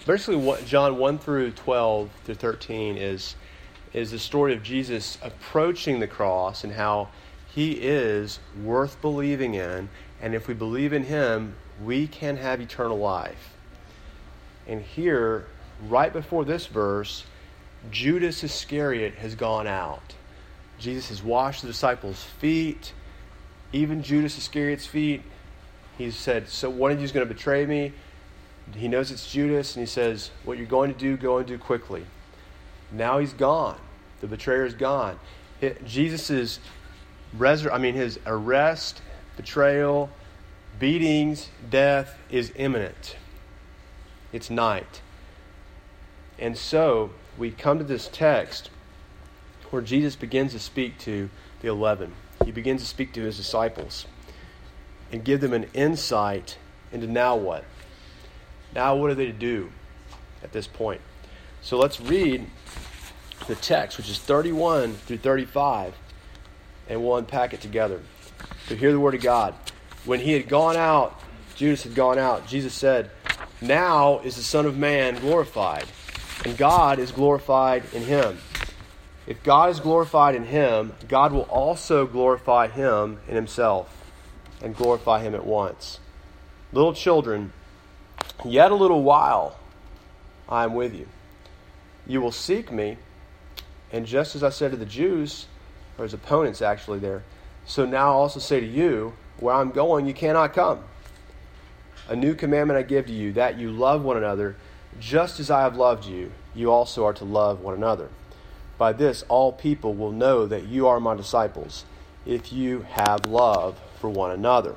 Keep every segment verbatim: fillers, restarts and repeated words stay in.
basically what John one through twelve through thirteen is is the story of Jesus approaching the cross and how he is worth believing in, and if we believe in him, we can have eternal life. And here, right before this verse, Judas Iscariot has gone out. Jesus has washed the disciples' feet, even Judas Iscariot's feet. He said, so one of you is going to betray me. He knows it's Judas, and he says, what you're going to do, go and do quickly. Now he's gone. The betrayer is gone. It, Jesus's resur- I mean, his arrest, betrayal, beatings, death is imminent. It's night. And so we come to this text where Jesus begins to speak to the eleven. He begins to speak to his disciples and give them an insight into now what? Now what are they to do at this point? So let's read the text, which is thirty-one through thirty-five, and we'll unpack it together. So hear the word of God. When he had gone out, Judas had gone out, Jesus said, now is the Son of Man glorified, and God is glorified in him. If God is glorified in him, God will also glorify him in himself, and glorify him at once. Little children, yet a little while I am with you. You will seek me, and just as I said to the Jews, or his opponents actually there, so now I also say to you, where I'm going, you cannot come. A new commandment I give to you, that you love one another, just as I have loved you, you also are to love one another. By this, all people will know that you are my disciples, if you have love for one another.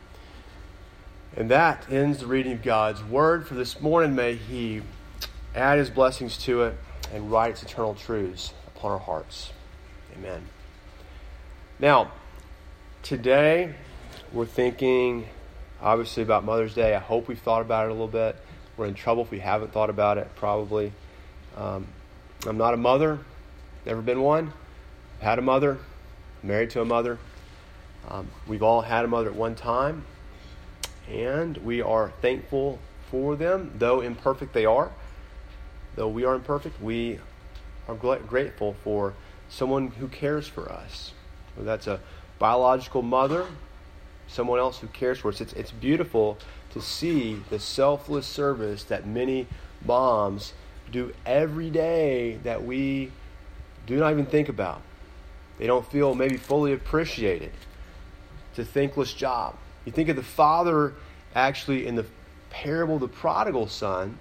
And that ends the reading of God's word for this morning. May he add his blessings to it and write its eternal truths upon our hearts. Amen. Now, today we're thinking obviously about Mother's Day. I hope we've thought about it a little bit. We're in trouble if we haven't thought about it, probably. Um, I'm not a mother. Never been one. I've had a mother. Married to a mother. Um, we've all had a mother at one time. And we are thankful for them, though imperfect they are. Though we are imperfect, we are grateful for someone who cares for us. Whether that's a biological mother, someone else who cares for us. It's, it's beautiful to see the selfless service that many moms do every day that we do not even think about. They don't feel maybe fully appreciated. It's a thankless job. You think of the father actually in the parable of the prodigal son,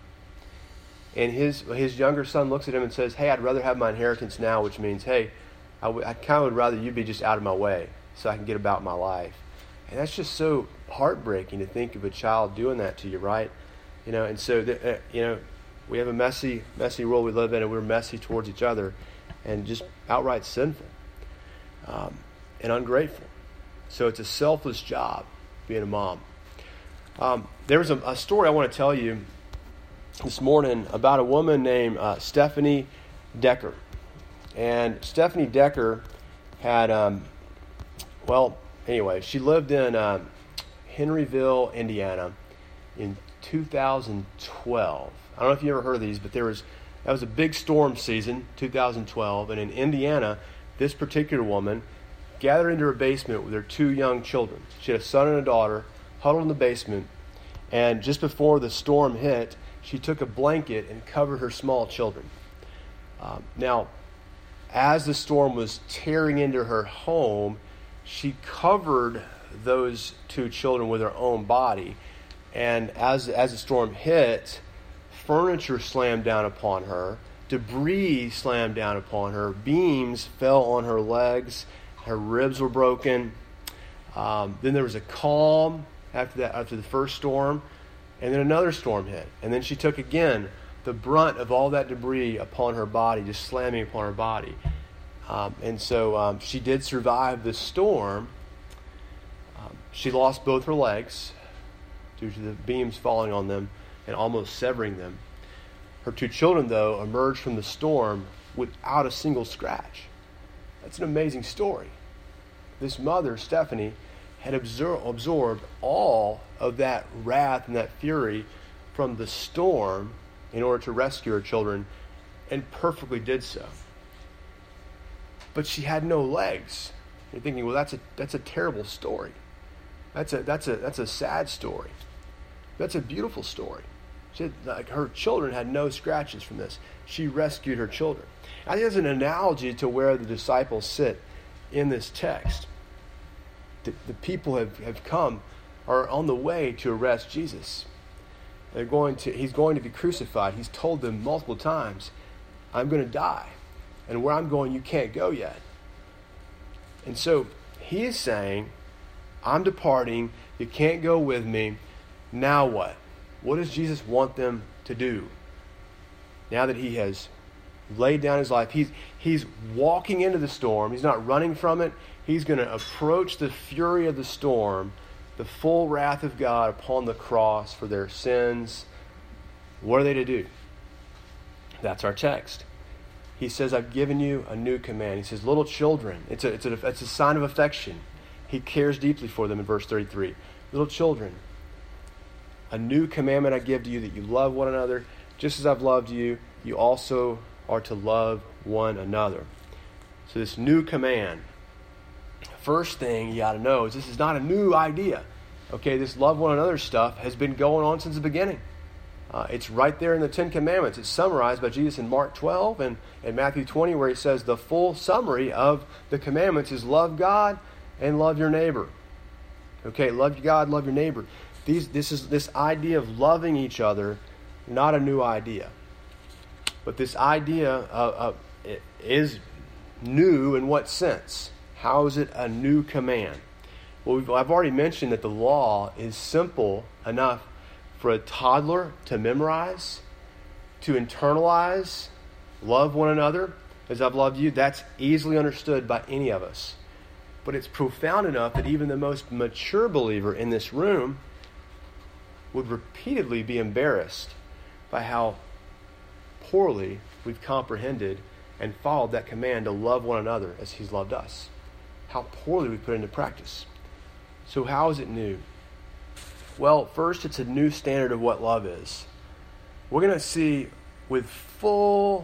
and his his younger son looks at him and says, hey, I'd rather have my inheritance now, which means, hey, I, w- I kind of would rather you be just out of my way so I can get about my life. And that's just so heartbreaking to think of a child doing that to you, right? You know, and so, the, uh, you know, we have a messy, messy world we live in, and we're messy towards each other and just outright sinful um, and ungrateful. So it's a selfless job being a mom. Um, there was a, a story I want to tell you this morning about a woman named uh, Stephanie Decker. And Stephanie Decker had, um, well, anyway, she lived in uh, Henryville, Indiana in two thousand twelve. I don't know if you ever heard of these, but there was that was a big storm season, two thousand twelve. And in Indiana, this particular woman gathered into her basement with her two young children. She had a son and a daughter huddled in the basement. And just before the storm hit, she took a blanket and covered her small children. Um, now, as the storm was tearing into her home, she covered those two children with her own body. And as, as the storm hit, furniture slammed down upon her. Debris slammed down upon her. Beams fell on her legs. Her ribs were broken. Um, then there was a calm after that, after the first storm. And then another storm hit. And then she took again the brunt of all that debris upon her body, just slamming upon her body. Um, and so um, she did survive the storm. Um, she lost both her legs due to the beams falling on them and almost severing them. Her two children, though, emerged from the storm without a single scratch. That's an amazing story. This mother, Stephanie, had absor- absorbed all of that wrath and that fury from the storm in order to rescue her children, and perfectly did so. But she had no legs. You're thinking, well, that's a that's a terrible story. That's a that's a that's a sad story. That's a beautiful story. She had, like, her children had no scratches from this. She rescued her children. I think that's an analogy to where the disciples sit in this text. The, the people have, have come, are on the way to arrest Jesus. They're going to. He's going to be crucified. He's told them multiple times, I'm going to die. And where I'm going, you can't go yet. And so he is saying, I'm departing. You can't go with me. Now what? What does Jesus want them to do? Now that he has laid down his life, he's, he's walking into the storm. He's not running from it. He's going to approach the fury of the storm, the full wrath of God upon the cross for their sins. What are they to do? That's our text. He says, I've given you a new command. He says, little children. It's a, it's a, it's a sign of affection. He cares deeply for them in verse thirty-three. Little children, a new commandment I give to you, that you love one another. Just as I've loved you, you also are to love one another. So this new command, first thing you got to know is this is not a new idea. Okay, this love one another stuff has been going on since the beginning. Uh, it's right there in the Ten Commandments. It's summarized by Jesus in Mark twelve and, and Matthew twenty, where he says the full summary of the commandments is love God and love your neighbor. Okay, love God, love your neighbor. These, this is this idea of loving each other, not a new idea. But this idea uh, uh, is new in what sense? How is it a new command? Well, we've, I've already mentioned that the law is simple enough for a toddler to memorize, to internalize, love one another as I've loved you. That's easily understood by any of us. But it's profound enough that even the most mature believer in this room would repeatedly be embarrassed by how poorly we've comprehended and followed that command to love one another as he's loved us. How poorly we put it into practice. So how is it new? Well, first, it's a new standard of what love is. We're going to see with full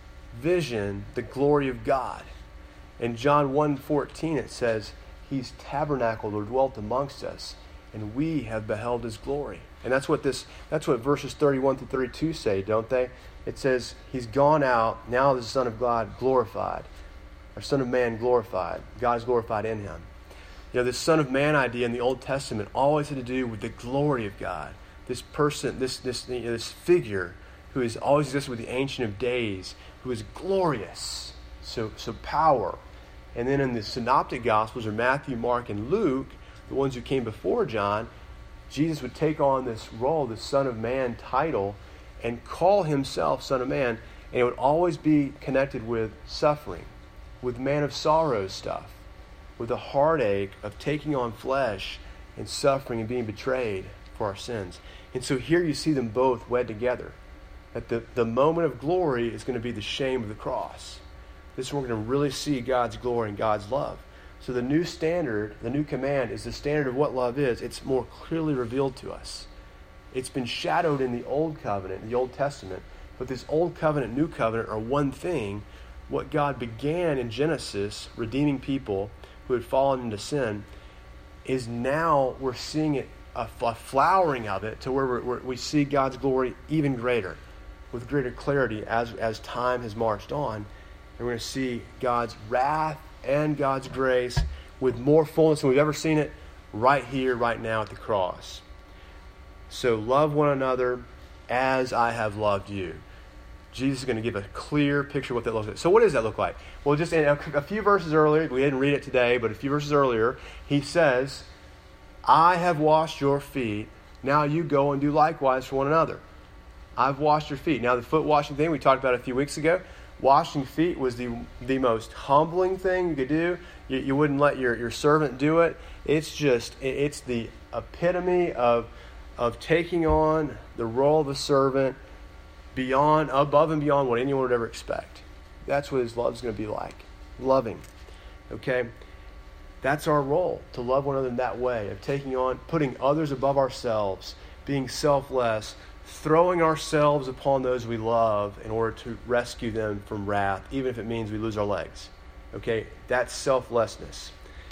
vision the glory of God. In John one fourteen, it says, He's tabernacled or dwelt amongst us, and we have beheld His glory. And that's what this. That's what verses thirty-one through thirty-two say, don't they? It says, He's gone out, now the Son of God glorified, or Son of Man glorified. God is glorified in Him. You know, this Son of Man idea in the Old Testament always had to do with the glory of God. This person, this this you know, this figure who has always existed with the Ancient of Days, who is glorious, so so power. And then in the Synoptic Gospels, or Matthew, Mark, and Luke, the ones who came before John, Jesus would take on this role, the Son of Man title, and call Himself Son of Man, and it would always be connected with suffering, with man of sorrows stuff, with the heartache of taking on flesh and suffering and being betrayed for our sins. And so here you see them both wed together. That the, the moment of glory is going to be the shame of the cross. This is where we're going to really see God's glory and God's love. So the new standard, the new command, is the standard of what love is. It's more clearly revealed to us. It's been shadowed in the Old Covenant, in the Old Testament. But this Old Covenant, New Covenant are one thing. What God began in Genesis, redeeming people who had fallen into sin, is now we're seeing it, a, a flowering of it, to where we're, we're, we see God's glory even greater, with greater clarity as, as time has marched on. And we're going to see God's wrath and God's grace with more fullness than we've ever seen it right here, right now at the cross. So love one another as I have loved you. Jesus is going to give a clear picture of what that looks like. So what does that look like? Well, just in a, a few verses earlier, we didn't read it today, but a few verses earlier, He says, I have washed your feet, now you go and do likewise for one another. I've washed your feet. Now the foot washing thing we talked about a few weeks ago, washing feet was the the most humbling thing you could do. You, you wouldn't let your, your servant do it. It's just, it, it's the epitome of, of taking on the role of a servant beyond, above and beyond what anyone would ever expect. That's what His love is going to be like. Loving. Okay? That's our role, to love one another in that way, of taking on, putting others above ourselves, being selfless, throwing ourselves upon those we love in order to rescue them from wrath, even if it means we lose our legs. Okay, that's selflessness.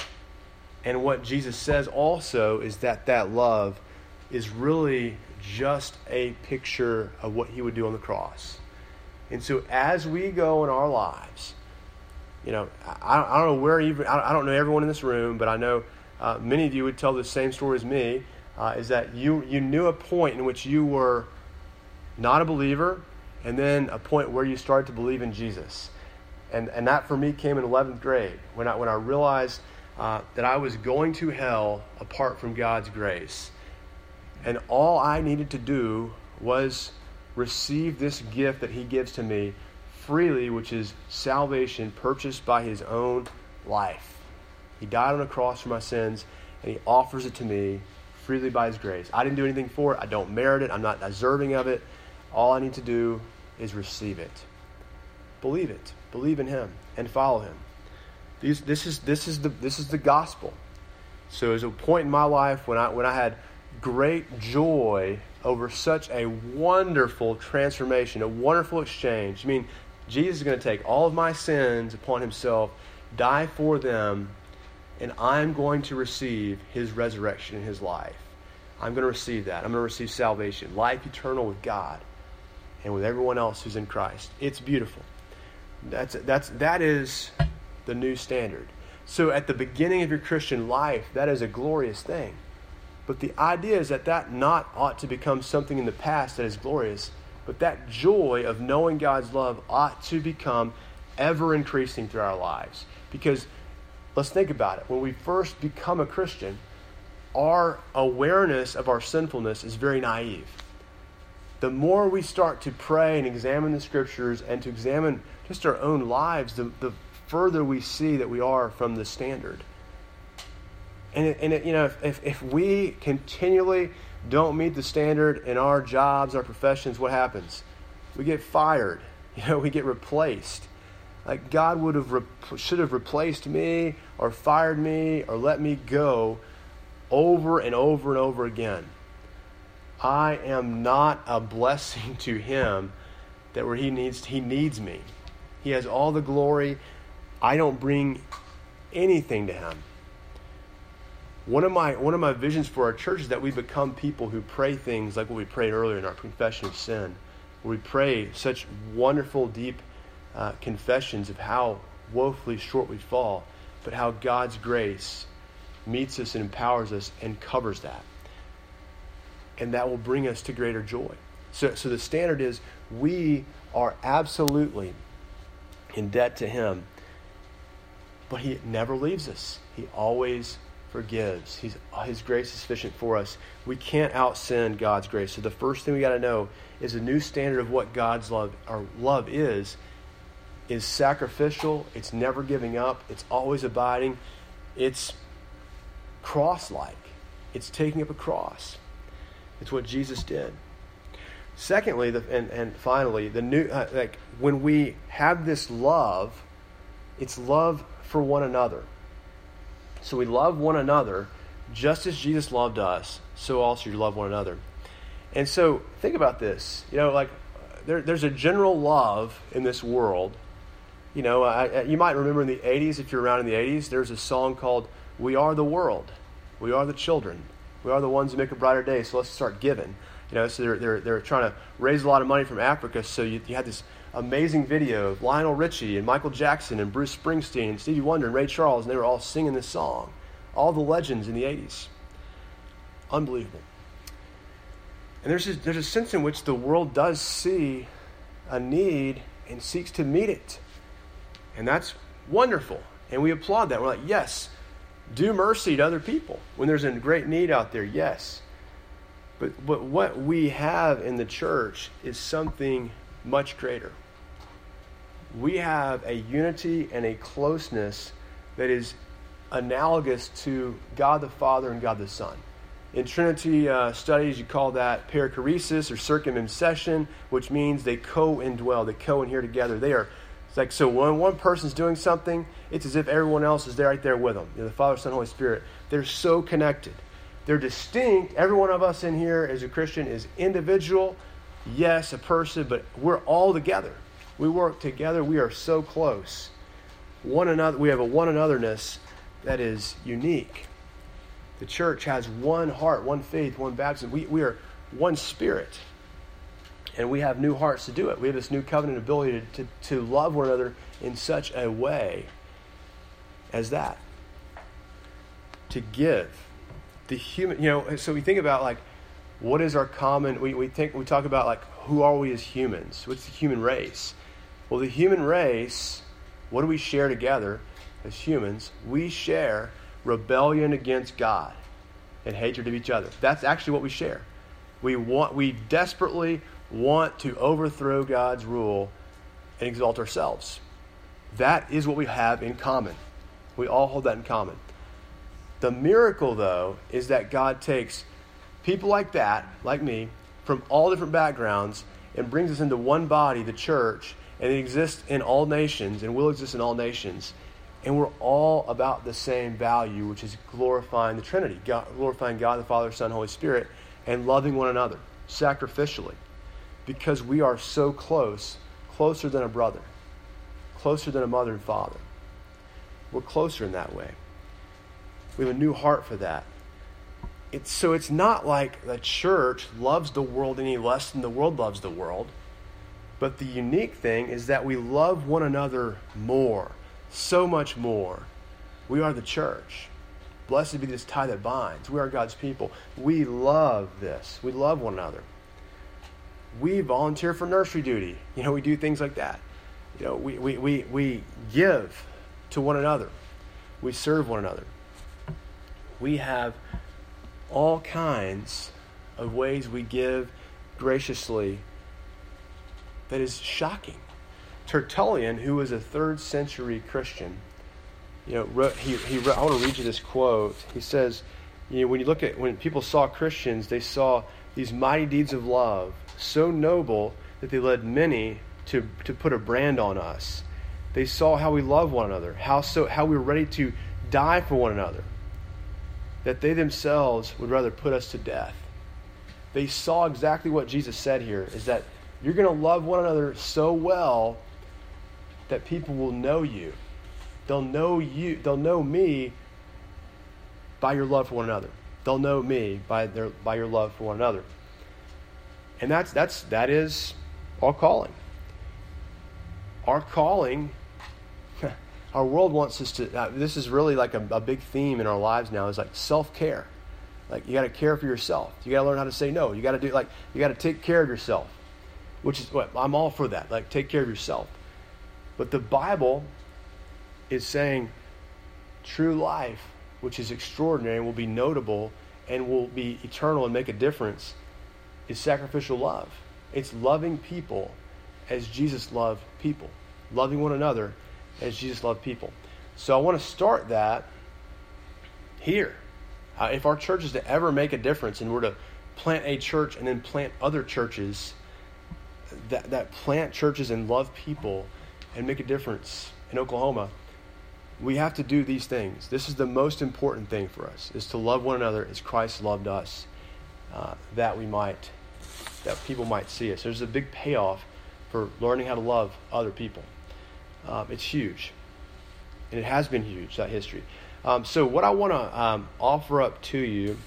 And what Jesus says also is that that love is really just a picture of what he would do on the cross. And so as we go in our lives, you know, I, I don't know where even, I don't know everyone in this room, but I know uh, many of you would tell the same story as me, uh, is that you, you knew a point in which you were not a believer, and then a point where you started to believe in Jesus. And and that for me came in eleventh grade, when I, when I realized uh, that I was going to hell apart from God's grace. And all I needed to do was receive this gift that he gives to me freely, which is salvation purchased by his own life. He died on a cross for my sins, and he offers it to me freely by his grace. I didn't do anything for it. I don't merit it. I'm not deserving of it. All I need to do is receive it. Believe it. Believe in him and follow him. These, this is this is the this is the gospel. So there's a point in my life when I when I had great joy over such a wonderful transformation, a wonderful exchange. I mean, Jesus is going to take all of my sins upon himself, die for them, and I'm going to receive his resurrection in his life. I'm going to receive that. I'm going to receive salvation, life eternal with God and with everyone else who's in Christ. It's beautiful. That's that's that is the new standard. So at the beginning of your Christian life, that is a glorious thing. But the idea is that that not ought to become something in the past that is glorious, but that joy of knowing God's love ought to become ever increasing through our lives. Because let's think about it. When we first become a Christian, our awareness of our sinfulness is very naive. The more we start to pray and examine the Scriptures and to examine just our own lives, the, the further we see that we are from the standard. And, it, and it, you know, if, if, if we continually don't meet the standard in our jobs, our professions, what happens? We get fired. You know, we get replaced. Like God would have re- should have replaced me or fired me or let me go over and over and over again. I am not a blessing to him that where he needs he needs me. He has all the glory. I don't bring anything to him. One of my one of my visions for our church is that we become people who pray things like what we prayed earlier in our confession of sin, where we pray such wonderful, deep uh, confessions of how woefully short we fall, but how God's grace meets us and empowers us and covers that. And that will bring us to greater joy. So, so the standard is we are absolutely in debt to him, but he never leaves us. He always forgives. He's, his grace is sufficient for us. We can't out-sin God's grace. So the first thing we got to know is a new standard of what God's love, or love is, is sacrificial. It's never giving up. It's always abiding. It's cross-like. It's taking up a cross. It's what Jesus did. Secondly, the, and, and finally, the new uh, like when we have this love, it's love for one another. So we love one another just as Jesus loved us, so also you love one another. And so think about this. You know, like there, there's a general love in this world. You know, I, I, you might remember in the eighties, if you're around in the eighties, there's a song called "We Are the World. We are the children. We are the ones who make a brighter day, so let's start giving." You know, so they're they're they're trying to raise a lot of money from Africa. So you, you had this amazing video of Lionel Richie and Michael Jackson and Bruce Springsteen and Stevie Wonder and Ray Charles, and they were all singing this song. All the legends in the eighties. Unbelievable. And there's a, there's a sense in which the world does see a need and seeks to meet it. And that's wonderful. And we applaud that. We're like, yes, do mercy to other people. When there's a great need out there, yes. But but what we have in the church is something much greater. We have a unity and a closeness that is analogous to God the Father and God the Son. In Trinity uh, studies, you call that perichoresis or circumimsession, which means they co-indwell, they co-inhere together. They are, it's like, so when one person's doing something, it's as if everyone else is there right there with them. You know, the Father, Son, Holy Spirit. They're so connected. They're distinct. Every one of us in here as a Christian is individual. Yes, a person, but we're all together. We work together. We are so close. One another. We have a one anotherness that is unique. The church has one heart, one faith, one baptism. We, we are one spirit. And we have new hearts to do it. We have this new covenant ability to, to, to love one another in such a way as that. To give. The human, you know, so we think about like, what is our common, we, we think, we talk about like, who are we as humans? What's the human race? Well, the human race, what do we share together as humans? We share rebellion against God and hatred of each other. That's actually what we share. We want, we desperately want to overthrow God's rule and exalt ourselves. That is what we have in common. We all hold that in common. The miracle, though, is that God takes people like that, like me, from all different backgrounds and brings us into one body, the church, and it exists in all nations and will exist in all nations. And we're all about the same value, which is glorifying the Trinity, God, glorifying God, the Father, Son, Holy Spirit, and loving one another sacrificially. Because we are so close, closer than a brother, closer than a mother and father. We're closer in that way. We have a new heart for that. It's, so it's not like the church loves the world any less than the world loves the world. But the unique thing is that we love one another more. So much more. We are the church. Blessed be this tie that binds. We are God's people. We love this. We love one another. We volunteer for nursery duty. You know, we do things like that. You know, we, we, we, we give to one another. We serve one another. We have all kinds of ways we give graciously that is shocking. Tertullian, who was a third century Christian, you know, wrote, he, he wrote, I want to read you this quote. He says, you know, when you look at, when people saw Christians, they saw these mighty deeds of love, so noble that they led many to, to put a brand on us. They saw how we love one another, how so how we were ready to die for one another, that they themselves would rather put us to death. They saw exactly what Jesus said here, is that you're going to love one another so well that people will know you. They'll know you. They'll know me by your love for one another. They'll know me by their by your love for one another. And that's that's that is our calling. Our calling. Our world wants us to. Uh, this is really like a, a big theme in our lives now. Is like self-care. Like you got to care for yourself. You got to learn how to say no. You got to do like you got to take care of yourself. Which is what I'm all for that. Like take care of yourself. But the Bible is saying true life, which is extraordinary and will be notable and will be eternal and make a difference, is sacrificial love. It's loving people as Jesus loved people. Loving one another as Jesus loved people. So I want to start that here. Uh, if our church is to ever make a difference and we're to plant a church and then plant other churches that, that plant churches and love people and make a difference in Oklahoma, we have to do these things. This is the most important thing for us, is to love one another as Christ loved us, uh, that we might, that people might see us. There's a big payoff for learning how to love other people. Um, it's huge. And it has been huge, that history. Um, so what I want to um, offer up to you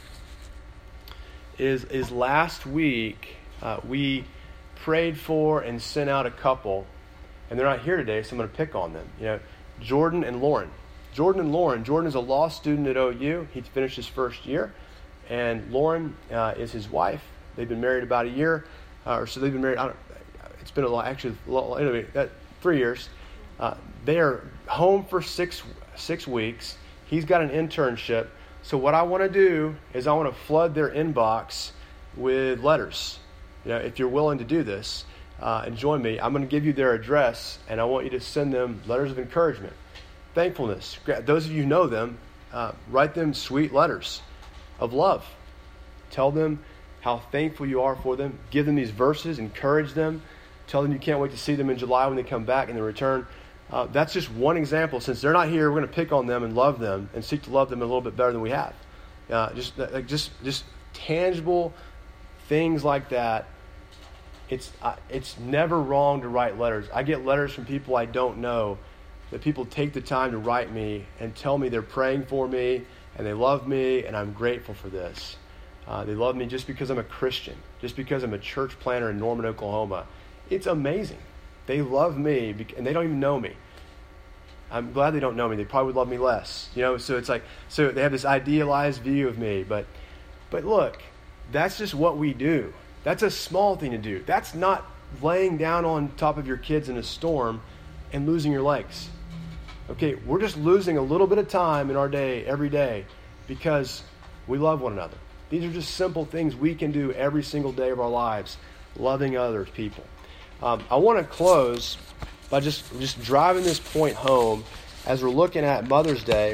is, is last week uh, we prayed for and sent out a couple, and they're not here today, so I'm going to pick on them. You know, Jordan and Lauren. Jordan and Lauren. Jordan is a law student at O U. He finished his first year. And Lauren uh, is his wife. They've been married about a year. Uh, or so they've been married, I don't, it's been a lot, actually, anyway, that, three years. Uh, they are home for six six weeks. He's got an internship. So what I want to do is I want to flood their inbox with letters. You know, if you're willing to do this uh, and join me, I'm going to give you their address, and I want you to send them letters of encouragement, thankfulness. Those of you who know them, uh, write them sweet letters of love. Tell them how thankful you are for them. Give them these verses. Encourage them. Tell them you can't wait to see them in July when they come back and they return. Uh, that's just one example. Since they're not here, we're going to pick on them and love them and seek to love them a little bit better than we have. uh, just like just just tangible things like that. It's uh, it's never wrong to write letters. I get letters from people I don't know, that people take the time to write me and tell me they're praying for me and they love me, and I'm grateful for this. Uh, they love me just because I'm a Christian, just because I'm a church planter in Norman, Oklahoma. It's amazing. They love me, and they don't even know me. I'm glad they don't know me. They probably would love me less. You know, so it's like, so they have this idealized view of me. But, but look, that's just what we do. That's a small thing to do. That's not laying down on top of your kids in a storm and losing your legs. Okay, we're just losing a little bit of time in our day, every day, because we love one another. These are just simple things we can do every single day of our lives, loving other people. Um, I want to close by just, just driving this point home. As we're looking at Mother's Day,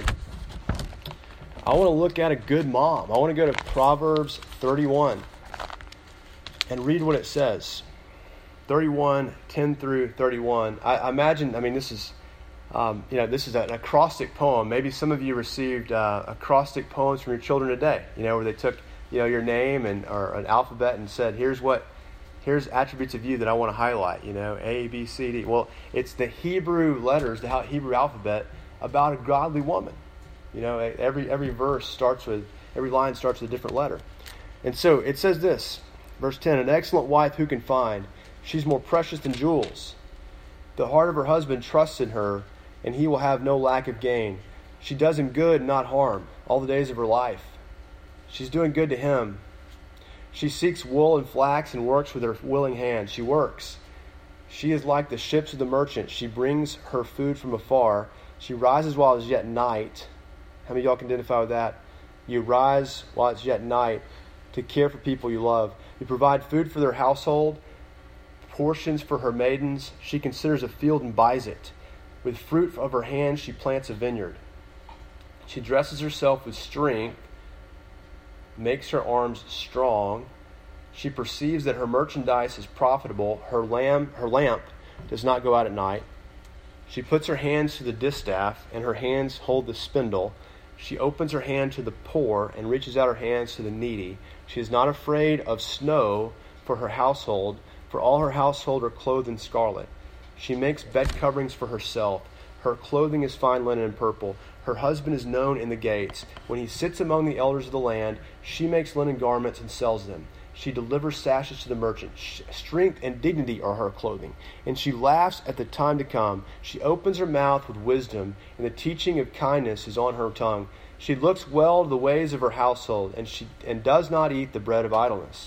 I want to look at a good mom. I want to go to Proverbs thirty-one and read what it says. thirty-one, ten through thirty-one. I, I imagine, I mean, this is, um, you know, this is an acrostic poem. Maybe some of you received uh, acrostic poems from your children today, you know, where they took, you know, your name and or an alphabet and said, here's what, here's attributes of you that I want to highlight, you know, A, B, C, D. Well, it's the Hebrew letters, the Hebrew alphabet about a godly woman. You know, every every verse starts with, every line starts with a different letter. And so it says this, verse ten, an excellent wife who can find? She's more precious than jewels. The heart of her husband trusts in her, and he will have no lack of gain. She does him good, not harm, all the days of her life. She's doing good to him. She seeks wool and flax and works with her willing hand. She works. She is like the ships of the merchant. She brings her food from afar. She rises while it is yet night. How many of y'all can identify with that? You rise while it's yet night to care for people you love. You provide food for their household, portions for her maidens. She considers a field and buys it. With fruit of her hand she plants a vineyard. She dresses herself with strength, makes her arms strong. She perceives that her merchandise is profitable. Her lamb, her lamp does not go out at night. She puts her hands to the distaff, and her hands hold the spindle. She opens her hand to the poor and reaches out her hands to the needy. She is not afraid of snow for her household, for all her household are clothed in scarlet. She makes bed coverings for herself. Her clothing is fine linen and purple. Her husband is known in the gates. When he sits among the elders of the land, she makes linen garments and sells them. She delivers sashes to the merchant. Strength and dignity are her clothing. And she laughs at the time to come. She opens her mouth with wisdom, and the teaching of kindness is on her tongue. She looks well to the ways of her household, and she and does not eat the bread of idleness.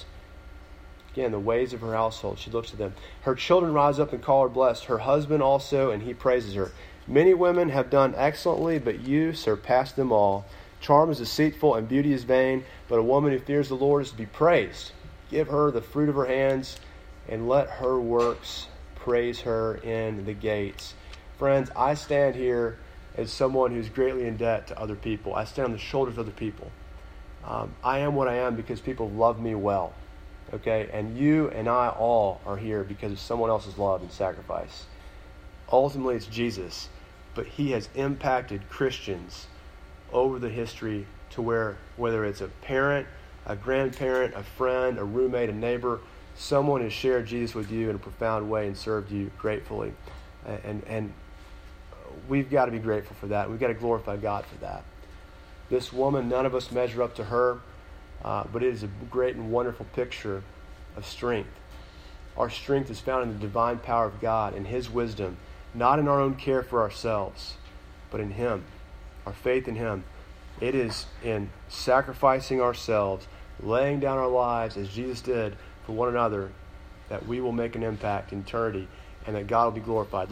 Again, the ways of her household, she looks to them. Her children rise up and call her blessed. Her husband also, and he praises her. Many women have done excellently, but you surpass them all. Charm is deceitful and beauty is vain, but a woman who fears the Lord is to be praised. Give her the fruit of her hands, and let her works praise her in the gates. Friends, I stand here as someone who's greatly in debt to other people. I stand on the shoulders of other people. Um, I am what I am because people love me well. Okay? And you and I all are here because of someone else's love and sacrifice. Ultimately, it's Jesus. But he has impacted Christians over the history to where, whether it's a parent, a grandparent, a friend, a roommate, a neighbor, someone has shared Jesus with you in a profound way and served you gratefully. And, and we've got to be grateful for that. We've got to glorify God for that. This woman, none of us measure up to her, uh, but it is a great and wonderful picture of strength. Our strength is found in the divine power of God and his wisdom, not in our own care for ourselves, but in him, our faith in him. It is in sacrificing ourselves, laying down our lives as Jesus did for one another, that we will make an impact in eternity and that God will be glorified.